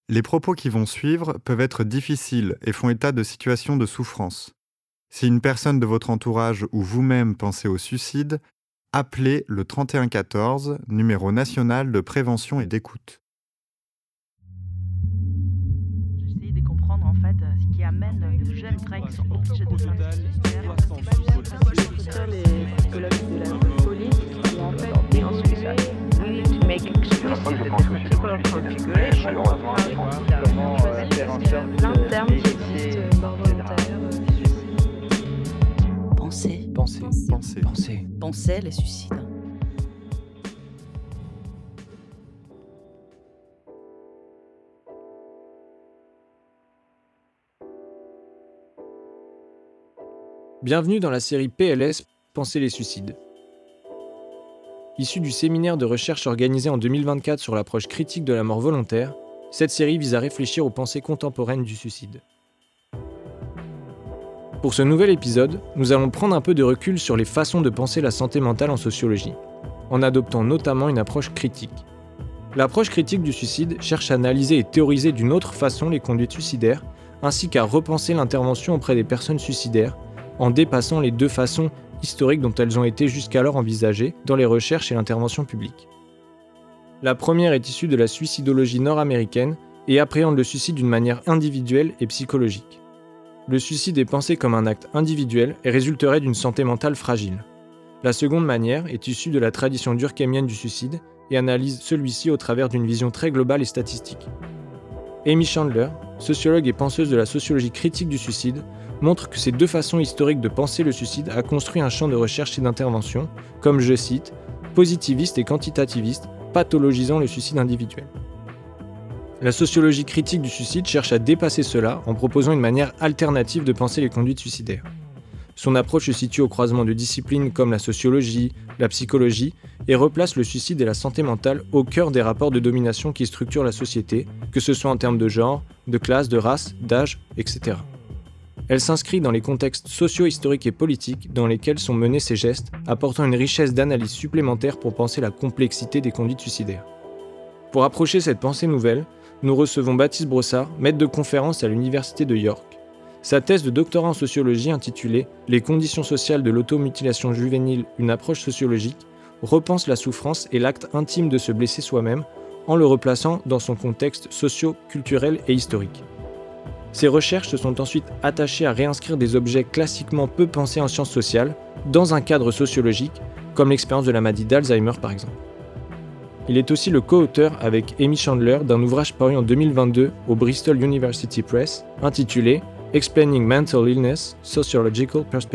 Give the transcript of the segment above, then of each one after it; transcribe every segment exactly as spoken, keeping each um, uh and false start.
Les propos qui vont suivre peuvent être difficiles et font état de situations de souffrance. Si une personne de votre entourage ou vous-même pensez au suicide, appelez le trente et un quatorze, numéro national de prévention et d'écoute. J'essaie de comprendre en fait euh, ce qui amène de jeunes frères qui sont obligés de s'inscrire. Les psychologues de la police qui en fait dénoncent ça. We need to make explicit the particular configuration of how comment faire en sorte plein de termes qui existent mort volontaire, suicide. Penser, Penser, Pensez. penser. penser les suicides. Bienvenue dans la série P L S, Penser les suicides. Issue du séminaire de recherche organisé en deux mille vingt-quatre sur l'approche critique de la mort volontaire, cette série vise à réfléchir aux pensées contemporaines du suicide. Pour ce nouvel épisode, nous allons prendre un peu de recul sur les façons de penser la santé mentale en sociologie, en adoptant notamment une approche critique. L'approche critique du suicide cherche à analyser et théoriser d'une autre façon les conduites suicidaires, ainsi qu'à repenser l'intervention auprès des personnes suicidaires, en dépassant les deux façons historiques dont elles ont été jusqu'alors envisagées dans les recherches et l'intervention publique. La première est issue de la suicidologie nord-américaine et appréhende le suicide d'une manière individuelle et psychologique. Le suicide est pensé comme un acte individuel et résulterait d'une santé mentale fragile. La seconde manière est issue de la tradition durkheimienne du suicide et analyse celui-ci au travers d'une vision très globale et statistique. Amy Chandler, sociologue et penseuse de la sociologie critique du suicide, montre que ces deux façons historiques de penser le suicide a construit un champ de recherche et d'intervention, comme, je cite, positiviste et quantitativiste, pathologisant le suicide individuel. La sociologie critique du suicide cherche à dépasser cela en proposant une manière alternative de penser les conduites suicidaires. Son approche se situe au croisement de disciplines comme la sociologie, la psychologie, et replace le suicide et la santé mentale au cœur des rapports de domination qui structurent la société, que ce soit en termes de genre, de classe, de race, d'âge, et cetera. Elle s'inscrit dans les contextes socio-historiques et politiques dans lesquels sont menés ces gestes, apportant une richesse d'analyse supplémentaire pour penser la complexité des conduites suicidaires. Pour approcher cette pensée nouvelle, nous recevons Baptiste Brossard, maître de conférence à l'Université de York. Sa thèse de doctorat en sociologie intitulée « Les conditions sociales de l'automutilation juvénile, une approche sociologique » repense la souffrance et l'acte intime de se blesser soi-même en le replaçant dans son contexte socio-culturel et historique. Ces recherches se sont ensuite attachées à réinscrire des objets classiquement peu pensés en sciences sociales dans un cadre sociologique, comme l'expérience de la maladie d'Alzheimer par exemple. Il est aussi le co-auteur avec Amy Chandler d'un ouvrage paru en deux mille vingt-deux au Bristol University Press intitulé « Explaining Mental Illness, Sociological Perspectives ».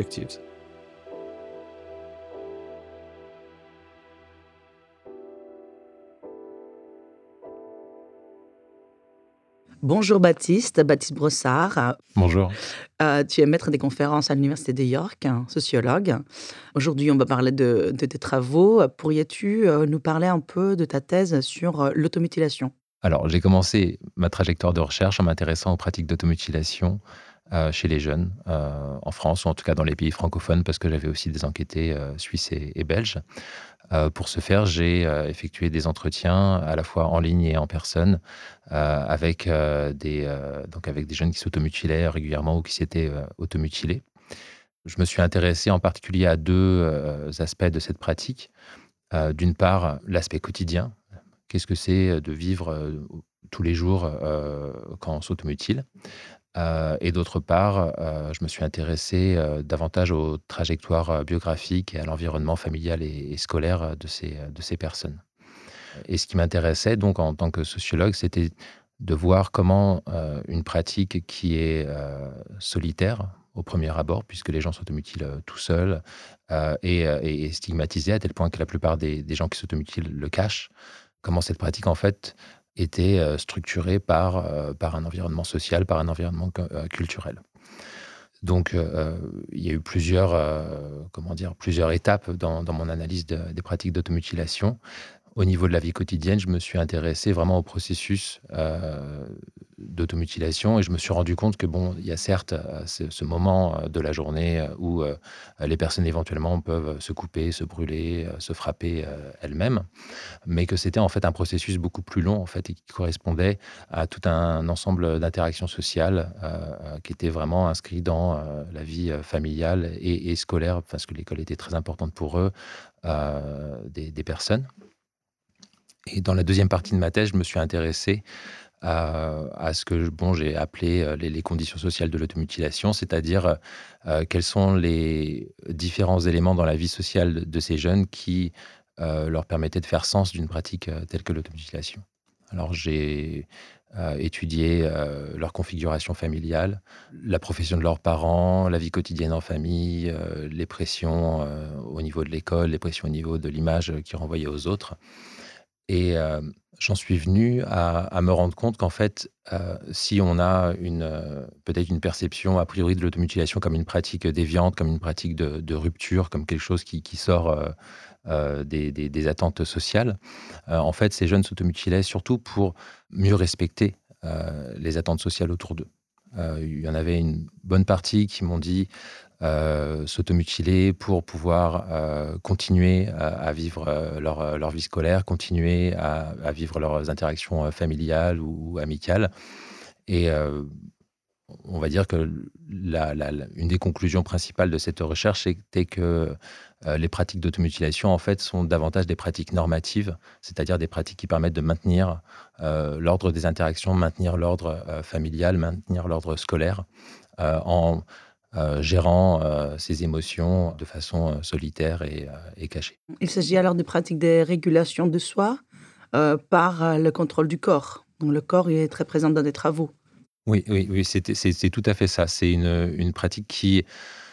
Bonjour Baptiste, Baptiste Brossard. Bonjour. Euh, tu es maître des conférences à l'Université de York, hein, sociologue. Aujourd'hui, on va parler de, de tes travaux. Pourrais-tu euh, nous parler un peu de ta thèse sur euh, l'automutilation ? Alors, j'ai commencé ma trajectoire de recherche en m'intéressant aux pratiques d'automutilation euh, chez les jeunes, euh, en France, ou en tout cas dans les pays francophones, parce que j'avais aussi des enquêtés euh, suisses et, et belges. Euh, pour ce faire, j'ai euh, effectué des entretiens à la fois en ligne et en personne euh, avec, euh, des, euh, donc avec des jeunes qui s'automutilaient régulièrement ou qui s'étaient euh, automutilés. Je me suis intéressé en particulier à deux euh, aspects de cette pratique. Euh, d'une part, l'aspect quotidien. Qu'est-ce que c'est de vivre euh, tous les jours euh, quand on s'automutile ? Euh, et d'autre part, euh, je me suis intéressé euh, davantage aux trajectoires euh, biographiques et à l'environnement familial et, et scolaire de ces, de ces personnes. Et ce qui m'intéressait donc en tant que sociologue, c'était de voir comment euh, une pratique qui est euh, solitaire au premier abord, puisque les gens s'automutilent euh, tout seuls, euh, et, et stigmatisée à tel point que la plupart des, des gens qui s'automutilent le cachent, comment cette pratique en fait était euh, structurée par, euh, par un environnement social, par un environnement euh, culturel. Donc, euh, il y a eu plusieurs, euh, comment dire, plusieurs étapes dans, dans mon analyse de, des pratiques d'automutilation. Au niveau de la vie quotidienne, je me suis intéressé vraiment au processus euh, d'automutilation et je me suis rendu compte que, bon, il y a certes euh, ce, ce moment euh, de la journée euh, où euh, les personnes éventuellement peuvent se couper, se brûler, euh, se frapper euh, elles-mêmes, mais que c'était en fait un processus beaucoup plus long en fait et qui correspondait à tout un ensemble d'interactions sociales euh, qui étaient vraiment inscrits dans euh, la vie euh, familiale et, et scolaire, parce que l'école était très importante pour eux, euh, des, des personnes. Et dans la deuxième partie de ma thèse, je me suis intéressé à, à ce que bon, j'ai appelé euh, les, les conditions sociales de l'automutilation, c'est-à-dire euh, quels sont les différents éléments dans la vie sociale de, de ces jeunes qui euh, leur permettaient de faire sens d'une pratique euh, telle que l'automutilation. Alors j'ai euh, étudié euh, leur configuration familiale, la profession de leurs parents, la vie quotidienne en famille, euh, les pressions euh, au niveau de l'école, les pressions au niveau de l'image qu'ils renvoyaient aux autres. Et euh, j'en suis venu à, à me rendre compte qu'en fait, euh, si on a une, euh, peut-être une perception a priori de l'automutilation comme une pratique déviante, comme une pratique de, de rupture, comme quelque chose qui, qui sort euh, euh, des, des- des attentes sociales, euh, en fait, ces jeunes s'automutilaient surtout pour mieux respecter euh, les attentes sociales autour d'eux. Euh, il y en avait une bonne partie qui m'ont dit euh, s'automutiler pour pouvoir euh, continuer à, à vivre euh, leur, euh, leur vie scolaire, continuer à, à vivre leurs interactions euh, familiales ou, ou amicales. Et euh, on va dire que la- la- la- une des conclusions principales de cette recherche était que euh, les pratiques d'automutilation, en fait, sont davantage des pratiques normatives, c'est-à-dire des pratiques qui permettent de maintenir euh, l'ordre des interactions, maintenir l'ordre euh, familial, maintenir l'ordre scolaire, euh, en euh, gérant euh, ses émotions de façon euh, solitaire et, euh, et cachée. Il s'agit alors de pratiques de régulation de soi euh, par euh, le contrôle du corps. Donc le corps il est très présent dans des travaux. Oui, oui, oui, c'était- c'est c'est tout à fait ça. C'est une, une pratique qui,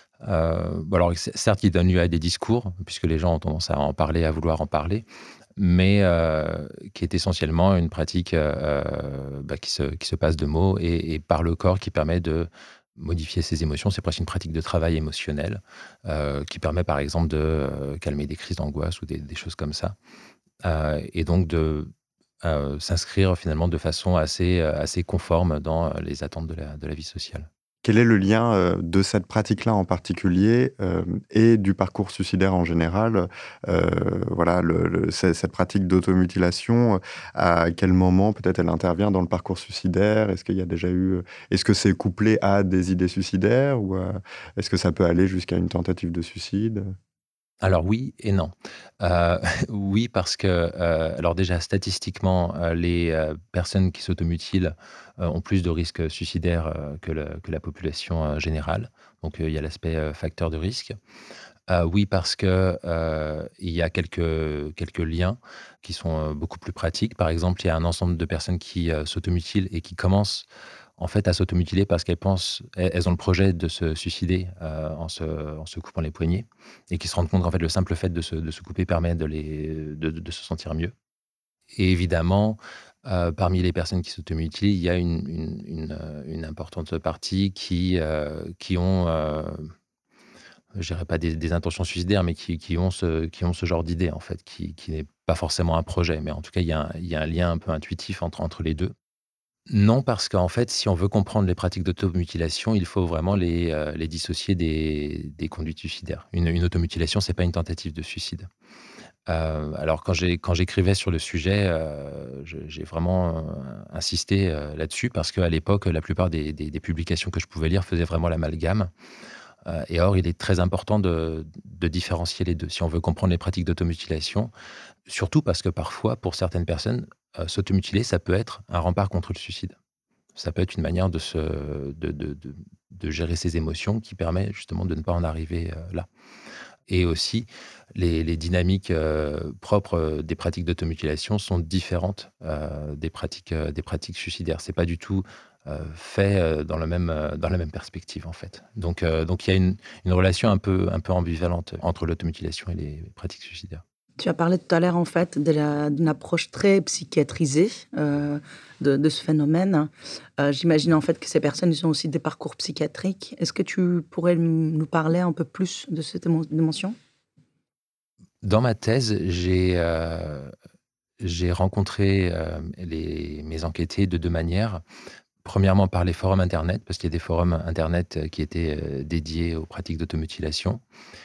euh, bon, alors c- certes, qui donne lieu à des discours, puisque les gens ont tendance à en parler, à vouloir en parler, mais euh, qui est essentiellement une pratique euh, bah, qui, se, qui se passe de mots et, et par le corps qui permet de modifier ses émotions. C'est presque une pratique de travail émotionnel euh, qui permet par exemple de euh, calmer des crises d'angoisse ou des, des choses comme ça. Euh, et donc de euh, s'inscrire finalement de façon assez, euh, assez conforme dans euh, les attentes de la, de la vie sociale. Quel est le lien euh, de cette pratique-là en particulier euh, et du parcours suicidaire en général? Euh, voilà, le- le- c'est- cette pratique d'automutilation, euh, à quel moment peut-être elle intervient dans le parcours suicidaire? Est-ce qu'il y a déjà eu, est-ce que c'est couplé à des idées suicidaires ou euh, est-ce que ça peut aller jusqu'à une tentative de suicide? Alors oui et non. Heu, oui parce que, heu, alors déjà statistiquement, heu, les, heu, personnes qui s'automutilent, heu, ont plus de risques suicidaires, heu, que le que la population, heu, générale. Donc, heu, il y a l'aspect, heu, facteur de risque. Heu, oui parce que, heu, il y a quelques quelques liens qui sont, heu, beaucoup plus pratiques. Par exemple, il y a un ensemble de personnes qui, heu, s'automutilent et qui commencent en fait à s'automutiler parce qu'elles pensent elles elles ont le projet de se suicider, heu, en se en se coupant les poignets et qui se rendent compte qu'en fait le simple fait de se de se couper permet de les de de de se sentir mieux. Et évidemment, heu, parmi les personnes qui s'automutilent, il y a une une une, heu, une importante partie qui, heu, qui ont, heu, je dirais pas des des intentions suicidaires, mais qui qui ont ce qui ont ce genre d'idée en fait, qui qui n'est pas forcément un projet, mais en tout cas il y a un il y a un lien un peu intuitif entre entre les deux. Non, parce qu'en fait, si on veut comprendre les pratiques d'automutilation, il faut vraiment les, heu, les dissocier des des conduites suicidaires. Une une automutilation, c'est pas une tentative de suicide. Heu, alors quand j'ai quand j'écrivais sur le sujet, heu, je j'ai vraiment, heu, insisté, heu, là-dessus parce qu'à l'époque, la plupart des des des publications que je pouvais lire faisaient vraiment l'amalgame. Heu et or, il est très important de de différencier les deux si on veut comprendre les pratiques d'automutilation. Surtout parce que parfois, pour certaines personnes, heu, s'automutiler, ça peut être un rempart contre le suicide. Ça peut être une manière de se de de de de gérer ses émotions qui permet justement de ne pas en arriver, heu, là. Et aussi les les dynamiques, heu, propres, heu, des pratiques d'automutilation sont différentes, heu, des pratiques, heu, des pratiques suicidaires. C'est pas du tout, heu, fait, heu, dans le même, heu, dans la même perspective, en fait. Donc heu, donc il y a une une relation un peu un peu ambivalente entre l'automutilation et les pratiques suicidaires. Tu as parlé tout à l'heure en fait de la d'une approche très psychiatrisée, heu, de de ce phénomène. Heu, j'imagine en fait que ces personnes, ils ont aussi des parcours psychiatriques. Est-ce que tu pourrais m nous parler un peu plus de cette émo dimension? Dans ma thèse, j'ai, heu, j'ai rencontré, hem, les mes enquêtés de deux manières. Premièrement, par les forums Internet, parce qu'il y a des forums Internet qui étaient dédiés aux pratiques d'automutilation.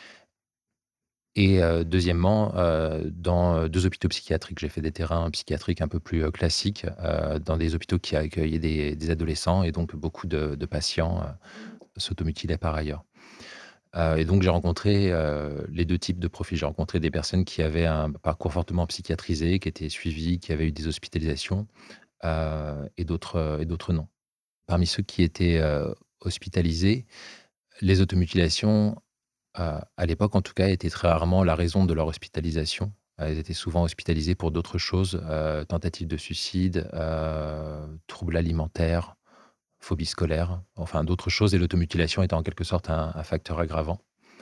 Et euh, deuxièmement, euh, dans deux hôpitaux psychiatriques, j'ai fait des terrains psychiatriques un peu plus euh, classiques, euh, dans des hôpitaux qui accueillaient des, des adolescents, et donc beaucoup de, de patients euh, s'automutilaient par ailleurs. Euh, et donc j'ai rencontré euh, les deux types de profils. J'ai rencontré des personnes qui avaient un parcours fortement psychiatrisé, qui étaient suivies, qui avaient eu des hospitalisations, euh, et d'autres et d'autres non. Parmi ceux qui étaient euh, hospitalisés, les automutilations, euh, à l'époque en tout cas, étaient très rarement la raison de leur hospitalisation. Elles étaient souvent hospitalisées pour d'autres choses, euh, tentatives de suicide, euh, troubles alimentaires, phobie scolaire, enfin d'autres choses, et l'automutilation était en quelque sorte un, un facteur aggravant.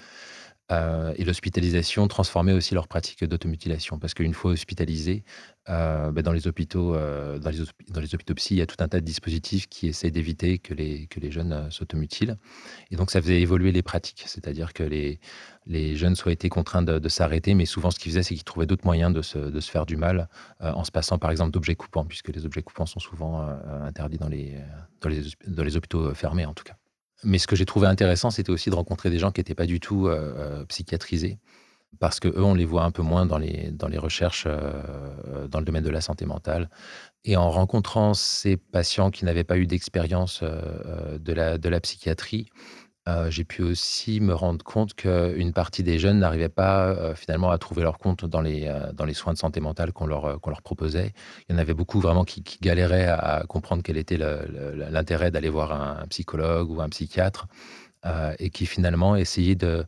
Euh, et l'hospitalisation transformait aussi leur pratique d'automutilation, parce qu'une fois hospitalisés, euh, ben dans les hôpitaux, euh, dans les, hospi- dans les hôpitaux psy, il y a tout un tas de dispositifs qui essaient d'éviter que les, que les jeunes euh, s'automutilent. Et donc ça faisait évoluer les pratiques, c'est-à-dire que les, les jeunes soit été contraints de, de s'arrêter, mais souvent ce qu'ils faisaient, c'est qu'ils trouvaient d'autres moyens de se, de se faire du mal, euh, en se passant par exemple d'objets coupants, puisque les objets coupants sont souvent euh, interdits dans les, dans, les, dans les hôpitaux fermés en tout cas. Mais ce que j'ai trouvé intéressant, c'était aussi de rencontrer des gens qui n'étaient pas du tout euh, psychiatrisés, parce qu'eux, on les voit un peu moins dans les, dans les recherches euh, dans le domaine de la santé mentale. Et en rencontrant ces patients qui n'avaient pas eu d'expérience euh, de, la, de la psychiatrie, euh, j'ai pu aussi me rendre compte qu'une partie des jeunes n'arrivaient pas euh, finalement à trouver leur compte dans les, euh, dans les soins de santé mentale qu'on leur, qu'on leur proposait. Il y en avait beaucoup vraiment qui, qui galéraient à comprendre quel était le- le- l'intérêt d'aller voir un, un psychologue ou un psychiatre, euh, et qui finalement essayaient de,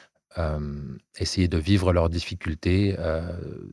euh, essayaient de vivre leurs difficultés euh,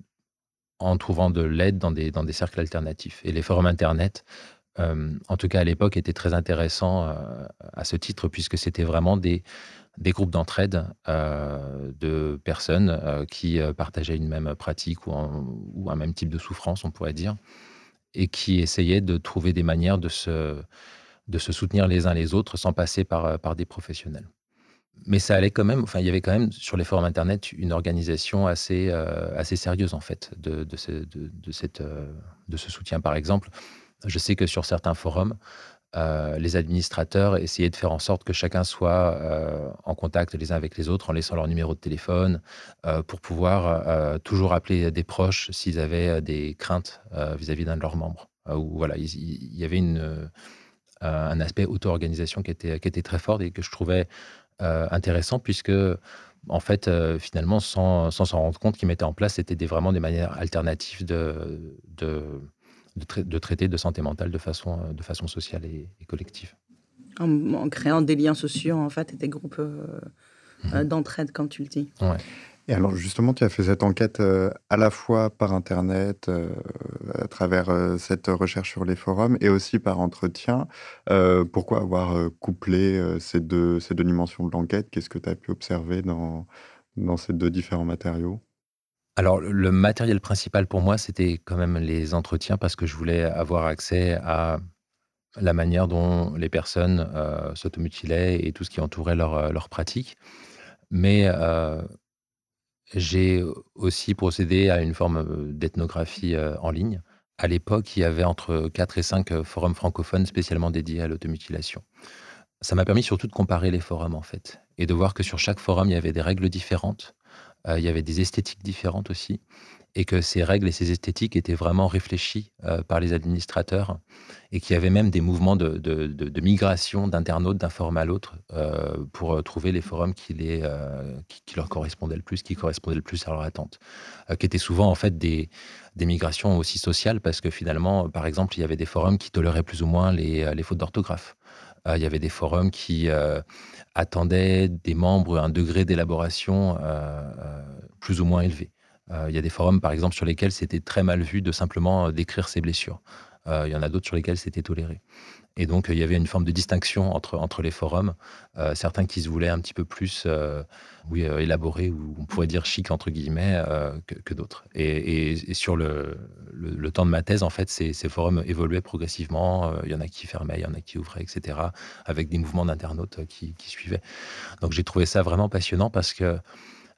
en trouvant de l'aide dans des, dans des cercles alternatifs. Et les forums Internet, euh, en tout cas à l'époque, étaient très intéressants euh, à ce titre, puisque c'était vraiment des, des groupes d'entraide euh, de personnes euh, qui euh, partageaient une même pratique ou un, ou un même type de souffrance, on pourrait dire, et qui essayaient de trouver des manières de se, de se soutenir les uns les autres sans passer par, euh, par des professionnels. Mais ça allait quand même, enfin, il y avait quand même sur les forums Internet une organisation assez, euh, assez sérieuse, en fait, de, de, ce, de, de cette, euh, de ce soutien. Par exemple, je sais que sur certains forums, euh, les administrateurs essayaient de faire en sorte que chacun soit euh, en contact les uns avec les autres en laissant leur numéro de téléphone, euh, pour pouvoir euh, toujours appeler des proches s'ils avaient des craintes euh, vis-à-vis d'un de leurs membres. Euh, ou voilà, il, il y avait une, euh, un aspect auto-organisation qui était, qui était très fort et que je trouvais euh, intéressant, puisque en fait, euh, finalement, sans sans s'en rendre compte, qu'ils mettaient en place, c'était des, vraiment des manières alternatives de, de, de, trai- de traiter de santé mentale de façon, euh, de façon sociale et, et collective. En, en créant des liens sociaux, en fait, et des groupes euh, euh, Mhm. d'entraide, comme tu le dis. Ouais. Et alors justement, tu as fait cette enquête euh, à la fois par Internet, euh, à travers euh, cette recherche sur les forums, et aussi par entretien. Euh, pourquoi avoir euh, couplé euh, ces deux, ces deux dimensions de l'enquête? Qu'est-ce que tu as pu observer dans, dans ces deux différents matériaux? Alors, le le matériel principal pour moi, c'était quand même les entretiens, parce que je voulais avoir accès à la manière dont les personnes euh, s'automutilaient et tout ce qui entourait leur, euh, leur pratique. Mais euh, j'ai aussi procédé à une forme euh, d'ethnographie euh, en ligne. À l'époque, il y avait entre quatre et cinq euh, forums francophones spécialement dédiés à l'automutilation. Ça m'a permis surtout de comparer les forums, en fait, et de voir que sur chaque forum, il y avait des règles différentes, euh, il y avait des esthétiques différentes aussi, et que ces règles et ces esthétiques étaient vraiment réfléchies euh, par les administrateurs, et qu'il y avait même des mouvements de, de- de- de migration d'internautes d'un forum à l'autre, euh, pour euh, trouver les forums qui, les, euh, qui, qui leur correspondaient le plus, qui correspondaient le plus à leurs attentes, euh, qui étaient souvent en fait des, des migrations aussi sociales, parce que finalement, par exemple, il y avait des forums qui toléraient plus ou moins les, euh, les fautes d'orthographe. Euh, il y avait des forums qui euh, attendaient des membres un degré d'élaboration euh, euh, plus ou moins élevé. Euh, il y a des forums, par exemple, sur lesquels c'était très mal vu de simplement euh, décrire ses blessures. Euh, il y en a d'autres sur lesquels c'était toléré. Et donc, euh, il y avait une forme de distinction entre, entre les forums. Euh, certains qui se voulaient un petit peu plus euh, oui, euh, élaborés, ou on pourrait dire chic, entre guillemets, euh, que, que d'autres. Et, et- et sur le, le, le temps de ma thèse, en fait, ces, ces forums évoluaient progressivement. Euh, il y en a qui fermaient, il y en a qui ouvraient, et cetera, avec des mouvements d'internautes euh, qui, qui suivaient. Donc, j'ai trouvé ça vraiment passionnant, parce que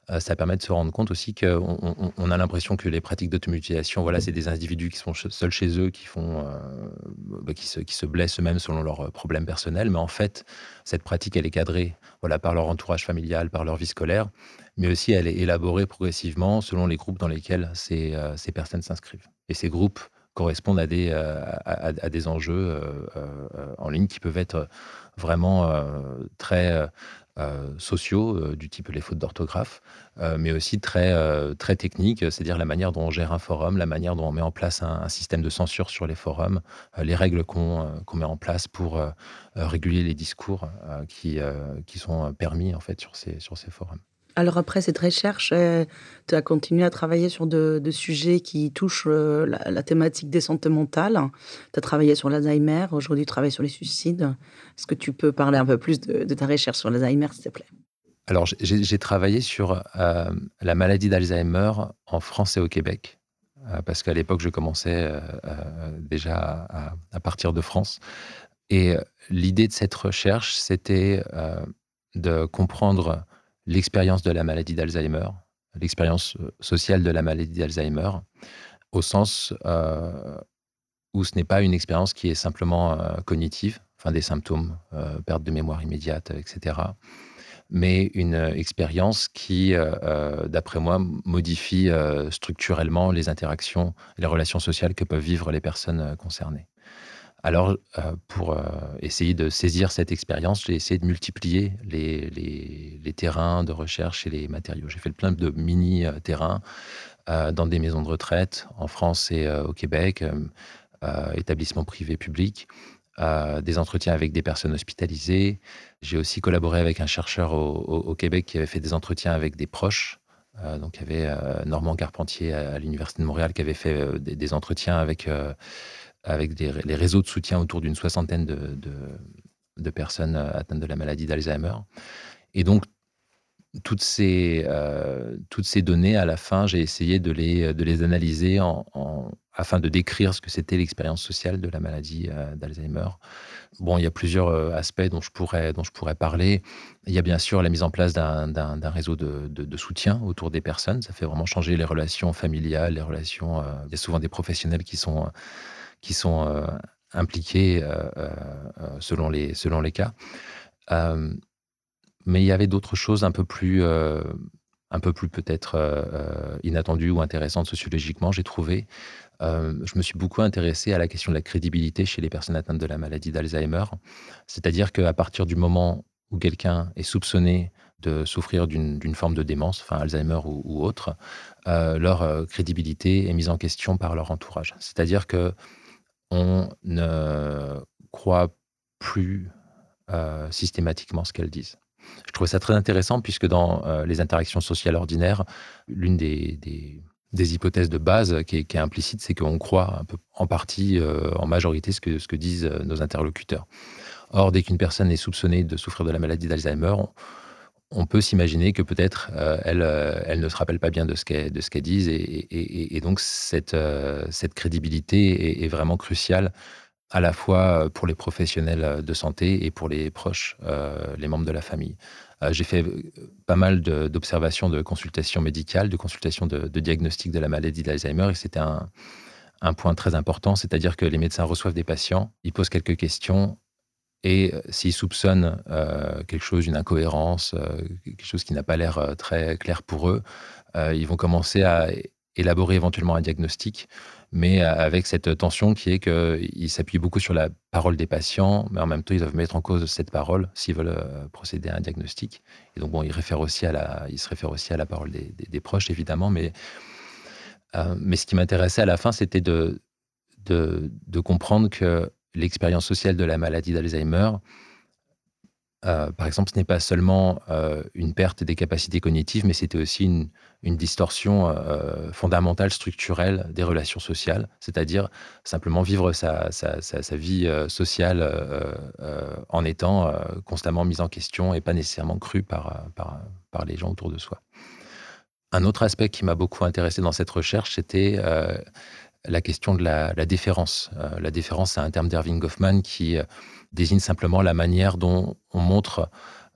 euh, ça permet de se rendre compte aussi qu'on on, on a l'impression que les pratiques d'automutilation, voilà, c'est des individus qui sont ch- seuls chez eux, qui, font, euh, bah, qui, se, qui se blessent eux-mêmes selon leurs problèmes personnels. Mais en fait, cette pratique, elle est cadrée voilà, par leur entourage familial, par leur vie scolaire, mais aussi elle est élaborée progressivement selon les groupes dans lesquels ces, euh, ces personnes s'inscrivent. Et ces groupes correspondent à des, euh, à, à- à des enjeux euh, euh, en ligne qui peuvent être vraiment euh, très euh, euh, sociaux, euh, du type les fautes d'orthographe, euh, mais aussi très, euh, très techniques, c'est-à-dire la manière dont on gère un forum, la manière dont on met en place un, un système de censure sur les forums, euh, les règles qu'on euh, qu'on met en place pour euh, euh, réguler les discours euh, qui, euh, qui sont permis en fait sur ces, sur ces forums. Alors après cette recherche, euh, tu as continué à travailler sur de, de sujets qui touchent euh, la, la thématique des santé mentale. Tu as travaillé sur l'Alzheimer, aujourd'hui tu travailles sur les suicides. Est-ce que tu peux parler un peu plus de, de ta recherche sur l'Alzheimer, s'il te plaît? Alors, j'ai j'ai travaillé sur euh, la maladie d'Alzheimer en France et au Québec, euh, parce qu'à l'époque, je commençais euh, euh, déjà à, à partir de France. Et euh, l'idée de cette recherche, c'était euh, de comprendre l'expérience de la maladie d'Alzheimer, l'expérience euh, sociale de la maladie d'Alzheimer, au sens euh, où ce n'est pas une expérience qui est simplement euh, cognitive, enfin des symptômes, euh, perte de mémoire immédiate, et cetera, mais une euh, expérience qui, euh, euh, d'après moi, modifie euh, structurellement les interactions et les relations sociales que peuvent vivre les personnes euh, concernées. Alors, euh, pour euh, essayer de saisir cette expérience, j'ai essayé de multiplier les, les- les terrains de recherche et les matériaux. J'ai fait plein de mini-terrains euh, dans des maisons de retraite en France et euh, au Québec, euh, euh, établissements privés publics, euh, des entretiens avec des personnes hospitalisées. J'ai aussi collaboré avec un chercheur au, au- au Québec qui avait fait des entretiens avec des proches. Euh, donc, il y avait euh, Normand Carpentier à, à l'Université de Montréal qui avait fait euh, des, des entretiens avec, euh, avec des- les réseaux de soutien autour d'une soixantaine de, de- de personnes euh, atteintes de la maladie d'Alzheimer. Et donc, toutes ces, euh, toutes ces données, à la fin, j'ai essayé de les, de les analyser en, en- afin de décrire ce que c'était l'expérience sociale de la maladie euh, d'Alzheimer. Bon, il y a plusieurs euh, aspects dont je, pourrais, dont je pourrais parler. Il y a bien sûr la mise en place d'un, d'un- d'un réseau de, de- de soutien autour des personnes. Ça fait vraiment changer les relations familiales, les relations... euh, il y a souvent des professionnels qui sont, qui sont euh, impliqués euh, euh, euh, selon, les, selon les cas. Euh, mais il y avait d'autres choses un peu plus, euh, un peu plus peut-être euh, euh, inattendues ou intéressantes sociologiquement, j'ai trouvé. Euh, je me suis beaucoup intéressé à la question de la crédibilité chez les personnes atteintes de la maladie d'Alzheimer. C'est-à-dire qu'à partir du moment où quelqu'un est soupçonné de souffrir d'une d'une forme de démence, enfin Alzheimer ou, ou autre, euh, leur euh, crédibilité est mise en question par leur entourage. C'est-à-dire que on ne croit plus euh, systématiquement ce qu'elles disent. Je trouvais ça très intéressant puisque dans euh, les interactions sociales ordinaires, l'une des, des, des hypothèses de base qui est, qui est implicite, c'est qu'on croit un peu en partie, euh, en majorité, ce que, ce que disent euh, nos interlocuteurs. Or, dès qu'une personne est soupçonnée de souffrir de la maladie d'Alzheimer, on, on peut s'imaginer que peut-être euh, elle, euh, elle ne se rappelle pas bien de ce qu'elle, de ce qu'elle dit, et, et, et, et donc cette, euh, cette crédibilité est, est vraiment cruciale à la fois pour les professionnels de santé et pour les proches, euh, les membres de la famille. Euh, j'ai fait pas mal de, d'observations de consultations médicales, de consultations de, de diagnostic de la maladie d'Alzheimer, et c'était un, un point très important, c'est-à-dire que les médecins reçoivent des patients, ils posent quelques questions, et euh, s'ils soupçonnent euh, quelque chose, une incohérence, euh, quelque chose qui n'a pas l'air euh, très clair pour eux, euh, ils vont commencer à élaborer éventuellement un diagnostic, mais avec cette tension qui est qu'ils s'appuient beaucoup sur la parole des patients, mais en même temps, ils doivent mettre en cause cette parole s'ils veulent euh, procéder à un diagnostic. Et donc, bon, ils, réfèrent aussi à la, ils se réfèrent aussi à la parole des, des, des proches, évidemment, mais, euh, mais ce qui m'intéressait à la fin, c'était de, de, de comprendre que l'expérience sociale de la maladie d'Alzheimer, Euh, par exemple, ce n'est pas seulement euh, une perte des capacités cognitives, mais c'était aussi une, une distorsion euh, fondamentale, structurelle des relations sociales, c'est-à-dire simplement vivre sa, sa, sa, sa vie euh, sociale euh, euh, en étant euh, constamment mise en question et pas nécessairement crue par, par, par les gens autour de soi. Un autre aspect qui m'a beaucoup intéressé dans cette recherche, c'était euh, la question de la, la déférence. Euh, la déférence, c'est un terme d'Erving Goffman qui euh, désigne simplement la manière dont on montre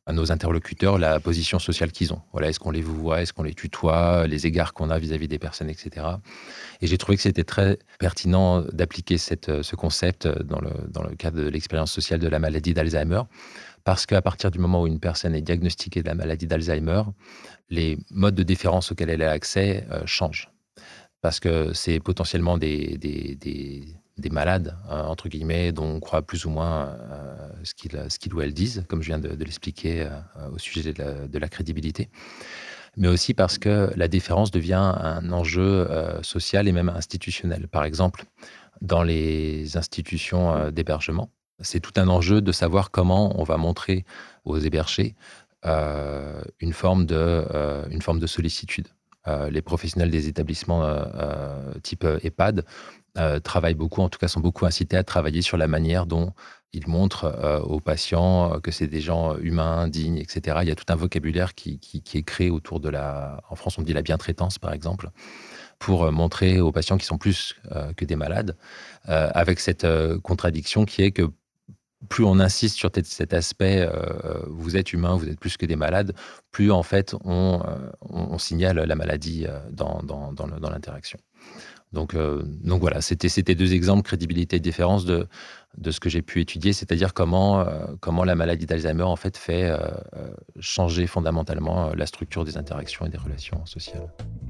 à nos interlocuteurs la position sociale qu'ils ont. Voilà, est-ce qu'on les voit, est-ce qu'on les tutoie, les égards qu'on a vis-à-vis des personnes, et cetera. Et j'ai trouvé que c'était très pertinent d'appliquer cette, ce concept dans le, dans le cadre de l'expérience sociale de la maladie d'Alzheimer, parce qu'à partir du moment où une personne est diagnostiquée de la maladie d'Alzheimer, les modes de déférence auxquels elle a accès euh, changent. Parce que c'est potentiellement des, des, des, des malades, euh, entre guillemets, dont on croit plus ou moins euh, ce qu'ils ce qu'ils ou elles disent, comme je viens de, de l'expliquer euh, au sujet de la, de la crédibilité. Mais aussi parce que la déférence devient un enjeu euh, social et même institutionnel. Par exemple, dans les institutions euh, d'hébergement, c'est tout un enjeu de savoir comment on va montrer aux hébergés euh, une, forme de, euh, une forme de sollicitude. Euh, les professionnels des établissements euh, euh, type EHPAD euh, travaillent beaucoup, en tout cas sont beaucoup incités à travailler sur la manière dont ils montrent euh, aux patients que c'est des gens humains, dignes, et cetera. Il y a tout un vocabulaire qui, qui, qui est créé autour de la... En France, on dit la bientraitance, par exemple, pour montrer aux patients qui sont plus euh, que des malades, euh, avec cette euh, contradiction qui est que plus on insiste sur cet aspect, euh, vous êtes humain, vous êtes plus que des malades, plus en fait on, euh, on, on signale la maladie euh, dans, dans, dans, le, dans l'interaction. Donc, euh, donc voilà, c'était, c'était deux exemples, crédibilité et différence de, de ce que j'ai pu étudier, c'est-à-dire comment, euh, comment la maladie d'Alzheimer en fait fait euh, changer fondamentalement la structure des interactions et des relations sociales.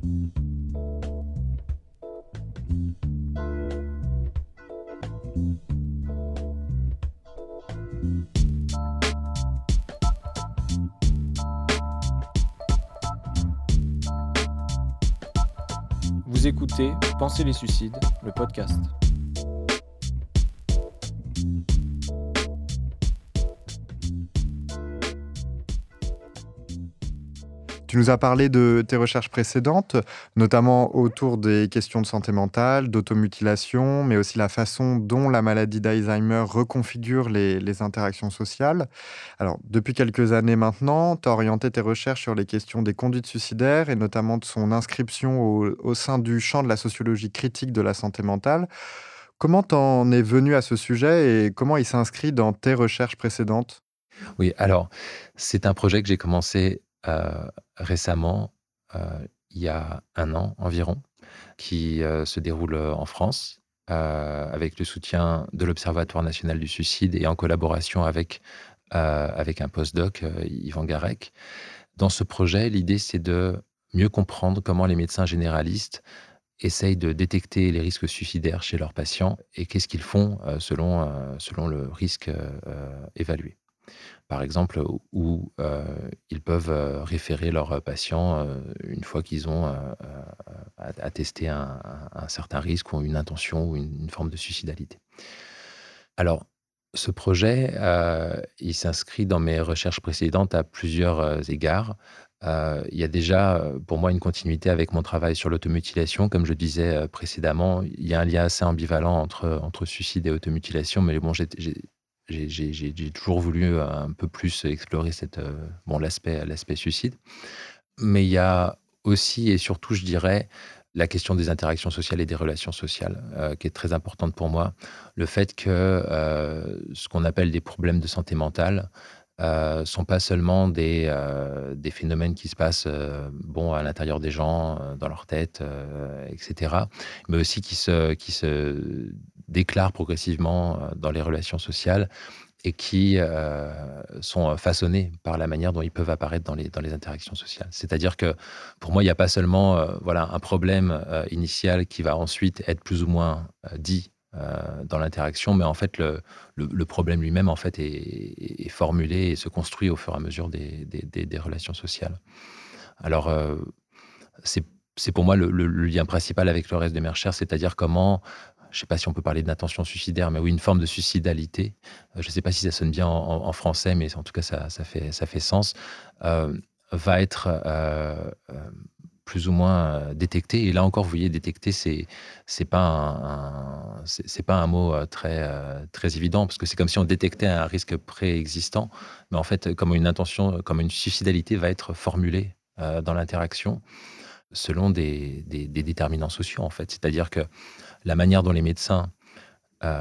Vous écoutez Penser les suicides, le podcast. Tu nous as parlé de tes recherches précédentes, notamment autour des questions de santé mentale, d'automutilation, mais aussi la façon dont la maladie d'Alzheimer reconfigure les, les interactions sociales. Alors, depuis quelques années maintenant, tu as orienté tes recherches sur les questions des conduites suicidaires et notamment de son inscription au, au sein du champ de la sociologie critique de la santé mentale. Comment t'en es venu à ce sujet et comment il s'inscrit dans tes recherches précédentes ? Oui, alors, c'est un projet que j'ai commencé euh, récemment, euh, il y a un an environ, qui euh, se déroule en France, euh, avec le soutien de l'Observatoire national du suicide et en collaboration avec, euh, avec un postdoc, euh, Yvan Garec. Dans ce projet, l'idée, c'est de mieux comprendre comment les médecins généralistes essayent de détecter les risques suicidaires chez leurs patients et qu'est-ce qu'ils font euh, selon, euh, selon le risque euh, évalué. Par exemple, où euh, ils peuvent euh, référer leurs patients euh, une fois qu'ils ont euh, euh, attesté un, un, un certain risque ou une intention ou une, une forme de suicidalité. Alors, ce projet, euh, il s'inscrit dans mes recherches précédentes à plusieurs euh, égards. Euh, il y a déjà, pour moi, une continuité avec mon travail sur l'automutilation. Comme je disais euh, précédemment, il y a un lien assez ambivalent entre, entre suicide et automutilation, mais bon, j'ai, j'ai J'ai, j'ai, j'ai toujours voulu un peu plus explorer cette, euh, bon, l'aspect, l'aspect suicide. Mais il y a aussi et surtout, je dirais, la question des interactions sociales et des relations sociales, euh, qui est très importante pour moi. Le fait que euh, ce qu'on appelle des problèmes de santé mentale ne euh, sont pas seulement des, euh, des phénomènes qui se passent euh, bon, à l'intérieur des gens, euh, dans leur tête, euh, et cetera, mais aussi qui se, qui se déclarent progressivement dans les relations sociales et qui euh, sont façonnés par la manière dont ils peuvent apparaître dans les, dans les interactions sociales. C'est-à-dire que pour moi, il n'y a pas seulement euh, voilà, un problème euh, initial qui va ensuite être plus ou moins euh, dit euh, dans l'interaction, mais en fait, le, le, le problème lui-même en fait, est, est formulé et se construit au fur et à mesure des, des, des, des relations sociales. Alors, euh, c'est, c'est pour moi le, le, le lien principal avec le reste de mes recherches, c'est-à-dire comment... Je ne sais pas si on peut parler d'intention suicidaire, mais oui, une forme de suicidalité. Je ne sais pas si ça sonne bien en, en français, mais en tout cas, ça, ça, fait, ça fait sens. Euh, va être euh, euh, plus ou moins détecté. Et là encore, vous voyez, détecter, c'est c'est pas un, un c'est, c'est pas un mot très euh, très évident, parce que c'est comme si on détectait un risque préexistant, mais en fait, comme une intention, comme une suicidalité va être formulée euh, dans l'interaction selon des, des, des déterminants sociaux, en fait. C'est-à-dire que la manière dont les médecins euh,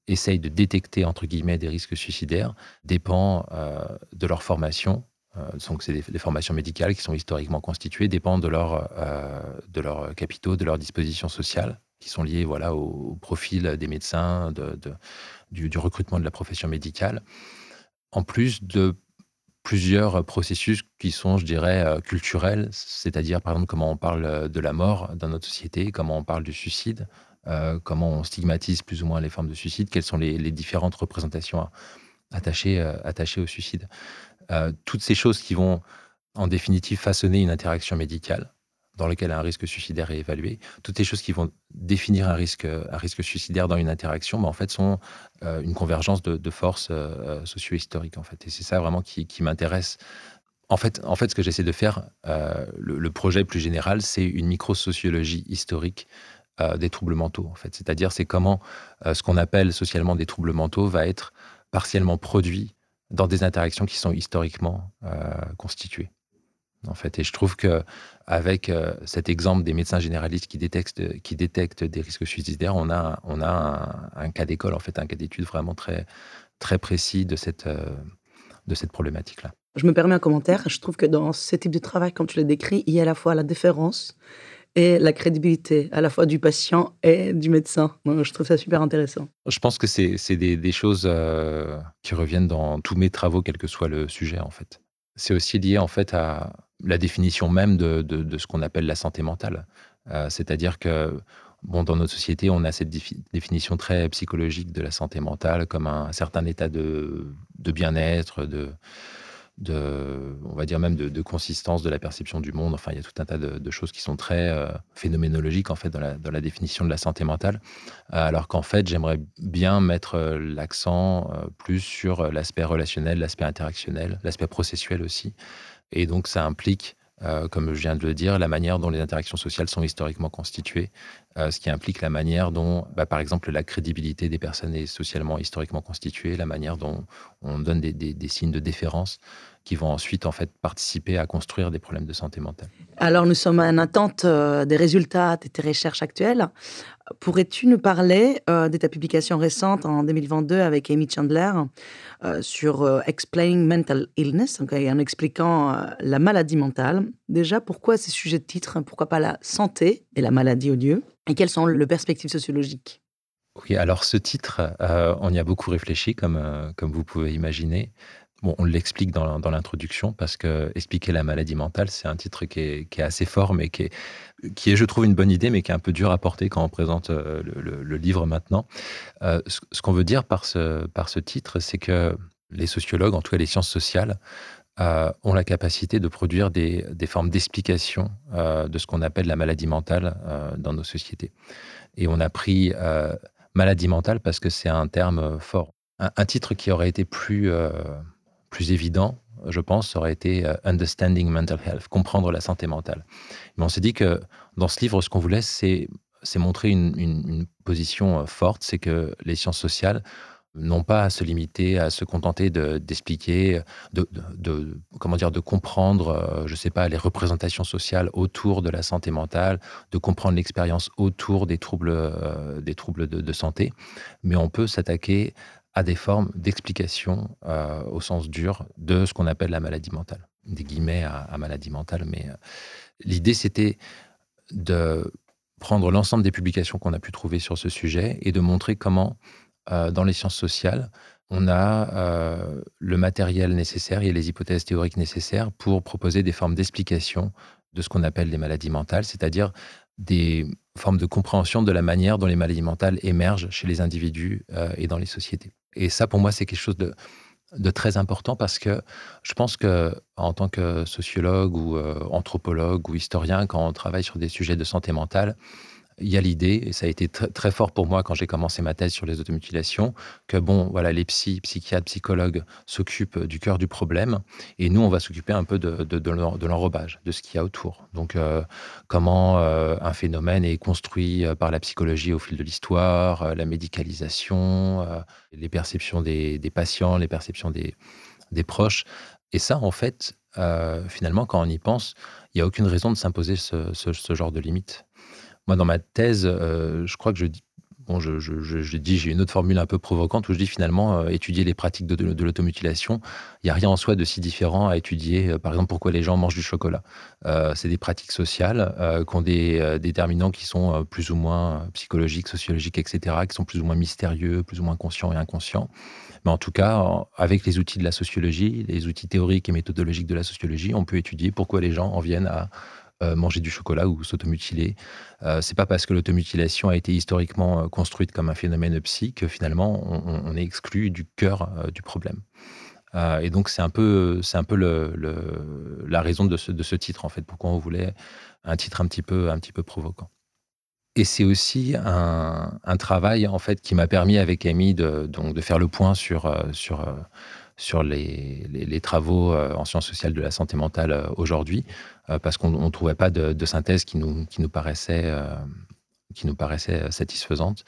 essayent de détecter, entre guillemets, des risques suicidaires dépend euh, de leur formation. Euh, donc, c'est des, des formations médicales qui sont historiquement constituées, dépendent de leur, euh, de leurs capitaux, de leurs dispositions sociales, qui sont liées voilà, au, au profil des médecins, de, de, du, du recrutement de la profession médicale, en plus de plusieurs processus qui sont, je dirais, euh, culturels, c'est-à-dire, par exemple, comment on parle de la mort dans notre société, comment on parle du suicide, euh, comment on stigmatise plus ou moins les formes de suicide, quelles sont les, les différentes représentations attachées, euh, attachées au suicide. Euh, toutes ces choses qui vont, en définitive, façonner une interaction médicale dans laquelle un risque suicidaire est évalué, toutes les choses qui vont définir un risque, un risque suicidaire dans une interaction, bah, en fait, sont euh, une convergence de, de forces euh, socio-historiques, en fait. Et c'est ça vraiment qui, qui m'intéresse. En fait, en fait, ce que j'essaie de faire, euh, le, le projet plus général, c'est une microsociologie historique euh, des troubles mentaux, en fait. C'est-à-dire, c'est comment euh, ce qu'on appelle socialement des troubles mentaux va être partiellement produit dans des interactions qui sont historiquement euh, constituées. En fait, et je trouve que avec euh, cet exemple des médecins généralistes qui détectent, qui détectent des risques suicidaires, on a, on a un, un cas d'école, en fait, un cas d'étude vraiment très, très précis de cette, euh, de cette problématique-là. Je me permets un commentaire. Je trouve que dans ce type de travail, comme tu l'as décrit, il y a à la fois la déférence et la crédibilité, à la fois du patient et du médecin. Donc, je trouve ça super intéressant. Je pense que c'est, c'est des, des choses euh, qui reviennent dans tous mes travaux, quel que soit le sujet, en fait. C'est aussi lié, en fait, à la définition même de, de, de ce qu'on appelle la santé mentale. Euh, c'est-à-dire que, bon, dans notre société, on a cette défi- définition très psychologique de la santé mentale comme un certain état de, de bien-être, de, de, on va dire même de, de consistance de la perception du monde. Enfin, il y a tout un tas de, de choses qui sont très euh, phénoménologiques, en fait, dans la, dans la définition de la santé mentale. Euh, alors qu'en fait, j'aimerais bien mettre euh, l'accent euh, plus sur euh, l'aspect relationnel, l'aspect interactionnel, l'aspect processuel aussi. Et donc, ça implique, euh, comme je viens de le dire, la manière dont les interactions sociales sont historiquement constituées, euh, ce qui implique la manière dont, bah, par exemple, la crédibilité des personnes est socialement, historiquement constituée, la manière dont on donne des, des, des signes de déférence qui vont ensuite, en fait, participer à construire des problèmes de santé mentale. Alors, nous sommes en attente euh, des résultats de tes recherches actuelles. Pourrais-tu nous parler euh, de ta publication récente en deux mille vingt-deux avec Amy Chandler euh, sur euh, Explaining Mental Illness, donc, en expliquant euh, la maladie mentale. Déjà, pourquoi ces sujets de titre? Pourquoi pas la santé et la maladie au lieu? Et quelles sont les perspectives sociologiques? Oui, alors ce titre, euh, on y a beaucoup réfléchi, comme, euh, comme vous pouvez imaginer. Bon, on l'explique dans, dans l'introduction parce que expliquer la maladie mentale, c'est un titre qui est, qui est assez fort, mais qui est, qui est, je trouve, une bonne idée, mais qui est un peu dur à porter quand on présente euh, le, le, le livre maintenant. Euh, ce, ce qu'on veut dire par ce, par ce titre, c'est que les sociologues, en tout cas les sciences sociales, euh, ont la capacité de produire des, des formes d'explication euh, de ce qu'on appelle la maladie mentale euh, dans nos sociétés. Et on a pris euh, maladie mentale parce que c'est un terme fort. Un, un titre qui aurait été plus... Euh, plus évident, je pense, ça aurait été uh, Understanding Mental Health, comprendre la santé mentale. Mais on s'est dit que dans ce livre, ce qu'on voulait, c'est, c'est montrer une, une, une position forte, c'est que les sciences sociales n'ont pas à se limiter, à se contenter de, d'expliquer, de, de, de, comment dire, de comprendre, euh, je ne sais pas, les représentations sociales autour de la santé mentale, de comprendre l'expérience autour des troubles, euh, des troubles de, de santé, mais on peut s'attaquer à des formes d'explication euh, au sens dur de ce qu'on appelle la maladie mentale. Des guillemets à, à maladie mentale, mais euh, l'idée c'était de prendre l'ensemble des publications qu'on a pu trouver sur ce sujet et de montrer comment, euh, dans les sciences sociales, on a euh, le matériel nécessaire et les hypothèses théoriques nécessaires pour proposer des formes d'explication de ce qu'on appelle les maladies mentales, c'est-à-dire des formes de compréhension de la manière dont les maladies mentales émergent chez les individus euh, et dans les sociétés. Et ça, pour moi, c'est quelque chose de, de très important parce que je pense qu'en tant que sociologue ou euh, anthropologue ou historien, quand on travaille sur des sujets de santé mentale, il y a l'idée, et ça a été très, très fort pour moi quand j'ai commencé ma thèse sur les automutilations, que bon, voilà, les psys, psychiatres, psychologues s'occupent du cœur du problème, et nous, on va s'occuper un peu de, de, de, l'en, de l'enrobage, de ce qu'il y a autour. Donc, euh, comment euh, un phénomène est construit par la psychologie au fil de l'histoire, euh, la médicalisation, euh, les perceptions des, des patients, les perceptions des, des proches. Et ça, en fait, euh, finalement, quand on y pense, il n'y a aucune raison de s'imposer ce, ce, ce genre de limite. Moi, dans ma thèse, euh, je crois que je dis bon, je, je, je, je dis, j'ai une autre formule un peu provocante où je dis finalement, euh, étudier les pratiques de, de, de l'automutilation, il n'y a rien en soi de si différent à étudier, euh, par exemple, pourquoi les gens mangent du chocolat. Euh, c'est des pratiques sociales euh, qui ont des euh, déterminants qui sont euh, plus ou moins psychologiques, sociologiques, et cetera, qui sont plus ou moins mystérieux, plus ou moins conscients et inconscients. Mais en tout cas, avec les outils de la sociologie, les outils théoriques et méthodologiques de la sociologie, on peut étudier pourquoi les gens en viennent à euh, manger du chocolat ou s'automutiler. Euh, c'est pas parce que l'automutilation a été historiquement euh, construite comme un phénomène psy que finalement on, on est exclu du cœur euh, du problème. Euh, et donc c'est un peu, c'est un peu le, le, la raison de ce, de ce titre en fait, pourquoi on voulait un titre un petit peu, un petit peu provoquant. Et c'est aussi un, un travail en fait qui m'a permis avec Amy de, donc, de faire le point sur, euh, sur, euh, sur les, les, les travaux euh, en sciences sociales de la santé mentale euh, aujourd'hui, euh, parce qu'on ne trouvait pas de, de synthèse qui nous, qui nous paraissait, euh, qui nous paraissait satisfaisante.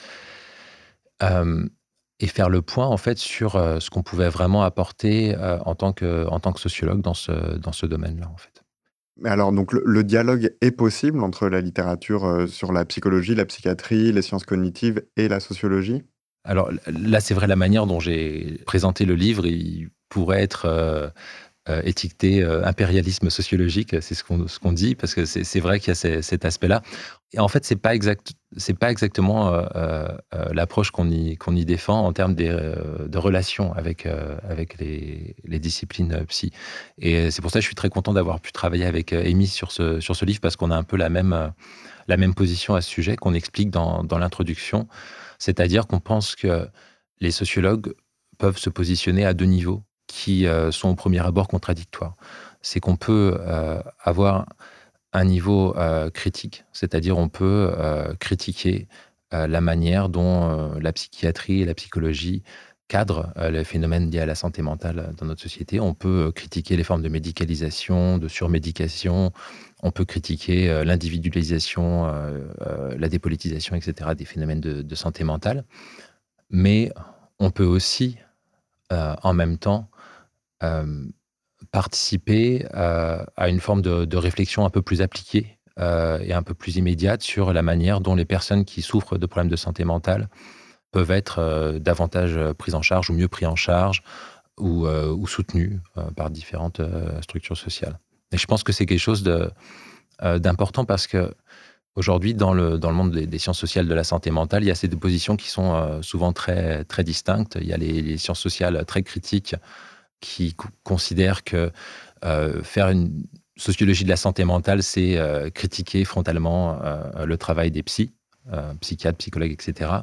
Euh, et faire le point en fait sur euh, ce qu'on pouvait vraiment apporter euh, en, tant que, en tant que sociologue dans ce, dans ce domaine-là en fait. Mais alors, donc, le, le dialogue est possible entre la littérature euh, sur la psychologie, la psychiatrie, les sciences cognitives et la sociologie? Alors là, c'est vrai, la manière dont j'ai présenté le livre, il pourrait être euh, euh, étiqueté euh, impérialisme sociologique, c'est ce qu'on ce qu'on dit, parce que c'est c'est vrai qu'il y a ces, cet aspect-là. Et en fait, c'est pas exact, c'est pas exactement euh, euh, l'approche qu'on y qu'on y défend en termes des, euh, de relations avec euh, avec les, les disciplines psy. Et c'est pour ça que je suis très content d'avoir pu travailler avec Amy sur ce sur ce livre, parce qu'on a un peu la même la même position à ce sujet qu'on explique dans dans l'introduction. C'est-à-dire qu'on pense que les sociologues peuvent se positionner à deux niveaux qui euh, sont au premier abord contradictoires. C'est qu'on peut euh, avoir un niveau euh, critique, c'est-à-dire on peut euh, critiquer euh, la manière dont euh, la psychiatrie et la psychologie cadrent euh, les phénomènes liés à la santé mentale dans notre société. On peut critiquer les formes de médicalisation, de surmédication. On peut critiquer euh, l'individualisation, euh, euh, la dépolitisation, et cetera, des phénomènes de, de santé mentale. Mais on peut aussi, euh, en même temps, euh, participer euh, à une forme de, de réflexion un peu plus appliquée euh, et un peu plus immédiate sur la manière dont les personnes qui souffrent de problèmes de santé mentale peuvent être euh, davantage prises en charge ou mieux prises en charge ou, euh, ou soutenues euh, par différentes euh, structures sociales. Et je pense que c'est quelque chose de, euh, d'important parce que aujourd'hui, dans le, dans le monde des, des sciences sociales de la santé mentale, il y a ces deux positions qui sont euh, souvent très, très distinctes. Il y a les, les sciences sociales très critiques qui co- considèrent que euh, faire une sociologie de la santé mentale, c'est euh, critiquer frontalement euh, le travail des psys, euh, psychiatres, psychologues, et cetera.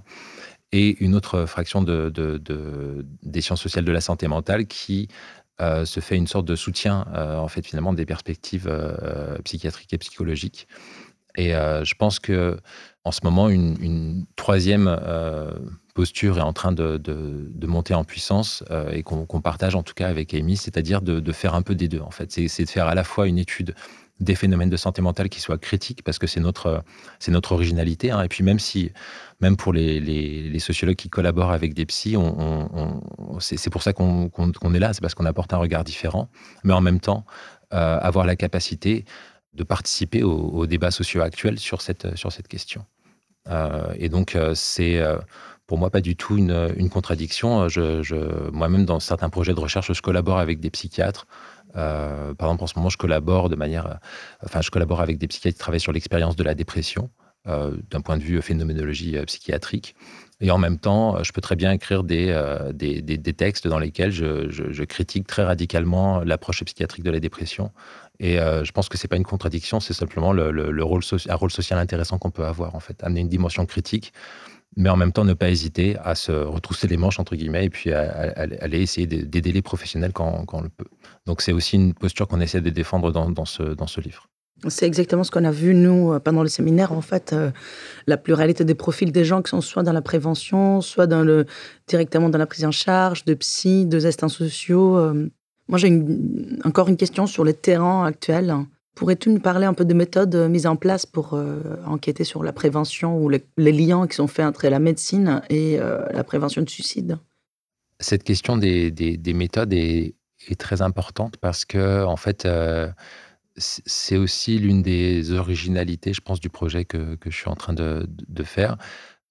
Et une autre fraction de, de, de, des sciences sociales de la santé mentale qui euh, se fait une sorte de soutien, euh, en fait, finalement, des perspectives euh, psychiatriques et psychologiques. Et euh, je pense que en ce moment, une, une troisième euh, posture est en train de, de, de monter en puissance euh, et qu'on qu'on partage en tout cas avec Amy, c'est-à-dire de, de faire un peu des deux. En fait, c'est c'est de faire à la fois une étude des phénomènes de santé mentale qui soit critique, parce que c'est notre, c'est notre originalité. Hein. Et puis même si, même pour les, les, les sociologues qui collaborent avec des psys, on, on, on, c'est c'est pour ça qu'on qu'on, qu'on est là, c'est parce qu'on apporte un regard différent, mais en même temps, euh, avoir la capacité de participer au, au débat socio actuel sur cette, sur cette question. Euh, et donc, euh, c'est euh, pour moi pas du tout une, une contradiction. Je, je, moi-même, dans certains projets de recherche, je collabore avec des psychiatres. Euh, par exemple, en ce moment, je collabore de manière, euh, enfin, je collabore avec des psychiatres qui travaillent sur l'expérience de la dépression euh, d'un point de vue phénoménologie euh, psychiatrique. Et en même temps, je peux très bien écrire des, euh, des, des, des textes dans lesquels je, je, je critique très radicalement l'approche psychiatrique de la dépression. Et euh, je pense que c'est pas une contradiction, c'est simplement le, le, le rôle soci- un rôle social intéressant qu'on peut avoir, en fait, amener une dimension critique, mais en même temps ne pas hésiter à se retrousser les manches, entre guillemets, et puis à, à, à aller essayer d'aider les professionnels quand, quand on le peut. Donc c'est aussi une posture qu'on essaie de défendre dans, dans, ce, dans ce livre. C'est exactement ce qu'on a vu, nous, pendant le séminaire. En fait, euh, la pluralité des profils des gens qui sont soit dans la prévention, soit dans le, directement dans la prise en charge, de psy, de assistants sociaux. Euh. Moi, j'ai une, encore une question sur le terrain actuel. Pourrais-tu nous parler un peu de méthodes mises en place pour euh, enquêter sur la prévention ou les, les liens qui sont faits entre la médecine et euh, la prévention de suicide? Cette question des, des, des méthodes est, est très importante parce que, en fait, euh, c'est aussi l'une des originalités, je pense, du projet que, que je suis en train de, de faire.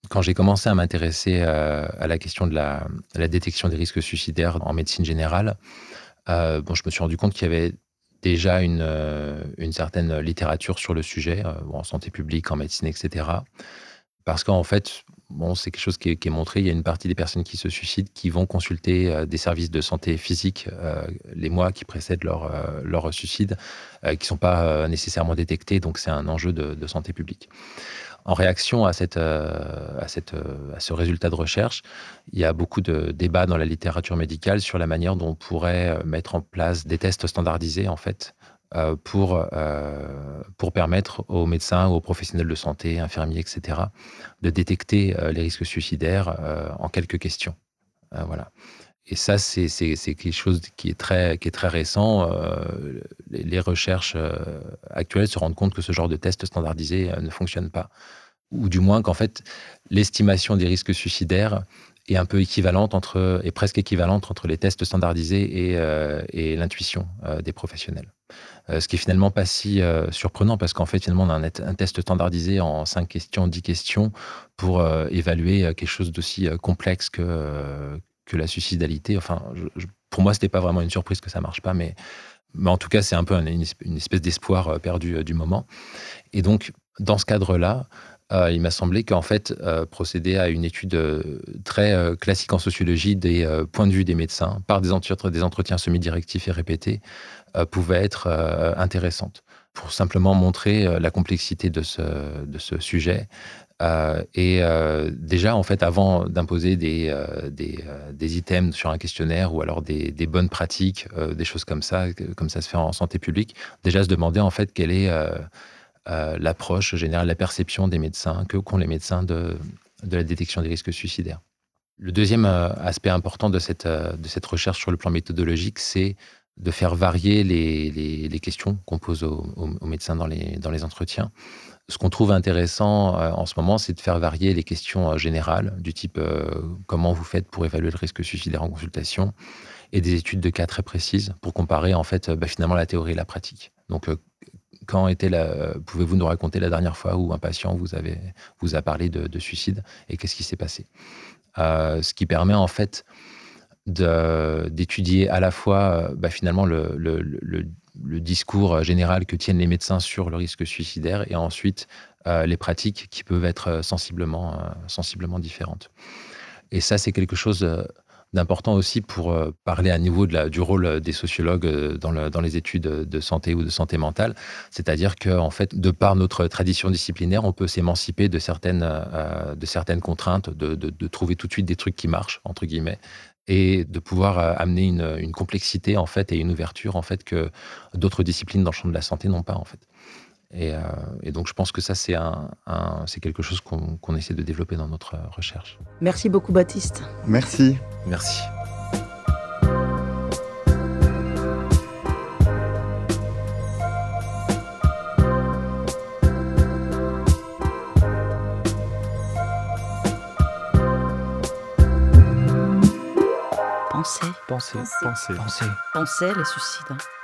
Quand j'ai commencé à m'intéresser euh, à la question de la, de la détection des risques suicidaires en médecine générale, euh, bon, je me suis rendu compte qu'il y avait déjà une, euh, une certaine littérature sur le sujet, euh, bon, en santé publique, en médecine, et cetera. Parce qu'en fait, bon, c'est quelque chose qui est, qui est montré. Il y a une partie des personnes qui se suicident qui vont consulter euh, des services de santé physique euh, les mois qui précèdent leur, euh, leur suicide, euh, qui ne sont pas euh, nécessairement détectés. Donc, c'est un enjeu de, de santé publique. En réaction à, cette, euh, à, cette, euh, à ce résultat de recherche, il y a beaucoup de débats dans la littérature médicale sur la manière dont on pourrait mettre en place des tests standardisés, en fait, euh, pour, euh, pour permettre aux médecins, aux professionnels de santé, infirmiers, et cetera, de détecter euh, les risques suicidaires euh, en quelques questions. Euh, voilà. Et ça, c'est, c'est, c'est quelque chose qui est très, qui est très récent. Euh, les, les recherches euh, actuelles se rendent compte que ce genre de test standardisé euh, ne fonctionne pas. Ou du moins qu'en fait, l'estimation des risques suicidaires est un peu équivalente entre, est presque équivalente entre les tests standardisés et, euh, et l'intuition euh, des professionnels. Euh, ce qui est finalement pas si euh, surprenant parce qu'en fait, finalement, on a un, un test standardisé en cinq questions, dix questions pour euh, évaluer quelque chose d'aussi euh, complexe que, euh, que la suicidalité. Enfin, je, je, pour moi, c'était pas vraiment une surprise que ça marche pas, mais, mais en tout cas, c'est un peu une, une espèce d'espoir perdu euh, du moment. Et donc, dans ce cadre-là, euh, il m'a semblé qu'en fait, euh, procéder à une étude euh, très euh, classique en sociologie des euh, points de vue des médecins par des, entre- des entretiens semi-directifs et répétés euh, pouvait être euh, intéressante pour simplement montrer euh, la complexité de ce, de ce sujet. Euh, et euh, déjà, en fait, avant d'imposer des, euh, des, euh, des items sur un questionnaire ou alors des, des bonnes pratiques, euh, des choses comme ça, comme ça se fait en santé publique, déjà se demander en fait quelle est euh, euh, l'approche générale, la perception des médecins, que qu'ont les médecins de, de la détection des risques suicidaires. Le deuxième euh, aspect important de cette, euh, de cette recherche sur le plan méthodologique, c'est de faire varier les, les, les questions qu'on pose aux, aux, aux médecins dans les, dans les entretiens. Ce qu'on trouve intéressant euh, en ce moment, c'est de faire varier les questions euh, générales, du type euh, comment vous faites pour évaluer le risque suicidaire en consultation, et des études de cas très précises pour comparer en fait euh, bah, finalement la théorie et la pratique. Donc, euh, quand était la, pouvez-vous nous raconter la dernière fois où un patient vous, avez, vous a parlé de, de suicide et qu'est-ce qui s'est passé? euh, Ce qui permet en fait de, d'étudier à la fois bah, finalement le, le, le, le discours général que tiennent les médecins sur le risque suicidaire et ensuite euh, les pratiques qui peuvent être sensiblement, euh, sensiblement différentes. Et ça, c'est quelque chose d'important aussi pour euh, parler à niveau de la, du rôle des sociologues dans, le, dans les études de santé ou de santé mentale. C'est-à-dire qu'en fait, de par notre tradition disciplinaire, on peut s'émanciper de certaines, euh, de certaines contraintes, de, de, de trouver tout de suite des trucs qui marchent, entre guillemets, et de pouvoir euh, amener une, une complexité en fait, et une ouverture en fait, que d'autres disciplines dans le champ de la santé n'ont pas. En fait. Et, euh, et donc, je pense que ça, c'est, un, un, c'est quelque chose qu'on, qu'on essaie de développer dans notre recherche. Merci beaucoup, Baptiste. Merci. Merci. Pensez. Pensez, Pensez. pensez. Pensez les suicides.